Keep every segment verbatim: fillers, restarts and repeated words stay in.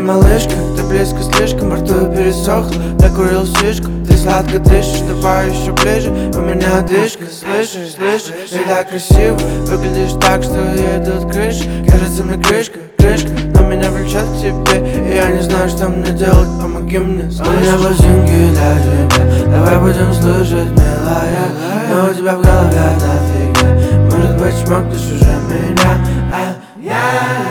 малышка, ты близко слишком, во рту пересохла. Докурил сишку, ты сладко дышишь, давай еще ближе. У меня одышка, слышишь, слышишь, ты так красиво выглядишь так, что едут крыши. Кажется мне крышка, крышка, но меня влечет к тебе, и я не знаю, что мне делать, помоги мне, слышишь? У меня пластинки для тебя, давай будем слушать, милая. Но у тебя в голове одна фигня, может быть, чмокнешь уже меня. А я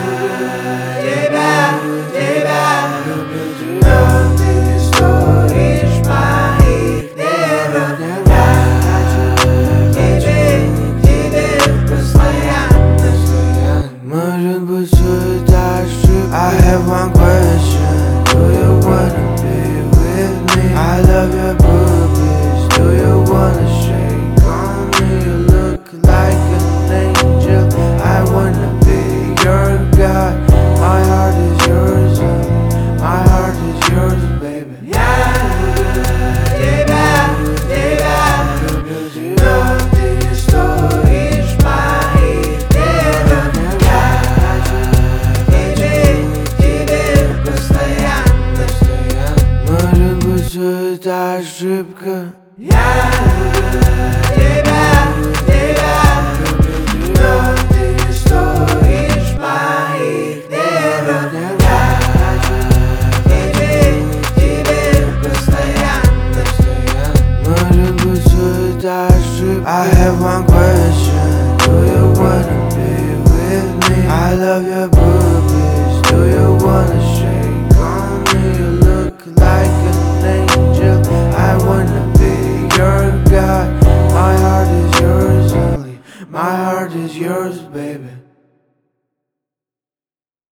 тебя, тебя люблю, тебя. Ты стоишь моих нервов. Я хочу к тебе, к тебе постоянно. Может быть, все это ошибка. I have one question. Do you wanna be with me? I love your boobies. Do you wanna shake on me? You look like an angel. I wanna be your God. My heart is yours, my heart is yours, baby. Я тебя, тебя люблю, тебя. Ты стоишь моих нервов. Я хочу к тебе, к тебе постоянно. Может быть, все это ошибка. Я тебя, тебя люблю, тебя. Ты стоишь моих нервов. Я хочу к тебе, к тебе постоянно. Может быть, все это ошибка. I have one question. Do you wanna be with me? I love your boobies. Do you wanna shake on me? You look like an angel. I wanna be your God. My heart is yours only. My heart is yours, baby.